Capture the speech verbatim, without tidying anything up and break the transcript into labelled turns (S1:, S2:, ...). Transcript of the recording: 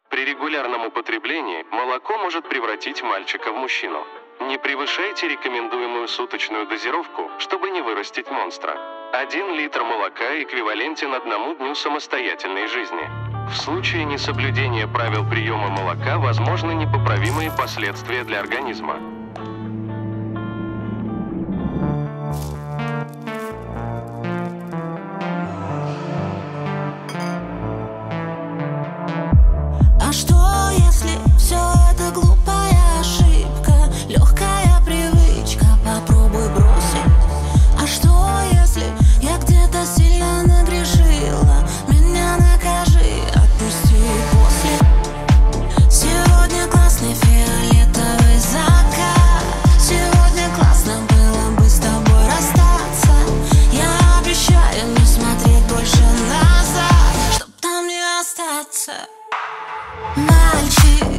S1: При регулярном употреблении молоко может превратить мальчика в мужчину. Не превышайте рекомендуемую суточную дозировку, чтобы не вырастить монстра. Один литр молока эквивалентен одному дню самостоятельной жизни. В случае несоблюдения правил приема молока возможны непоправимые последствия для организма.
S2: А что, если все это глупая ошибка, легкая привычка, попробуй бросить? А что, если я где-то сильно нагрешила, меня накажи, отпусти после. Сегодня классный фиолетовый закат, сегодня классно было бы с тобой расстаться. Я обещаю не смотреть больше назад, чтоб там не остаться. Мальчик,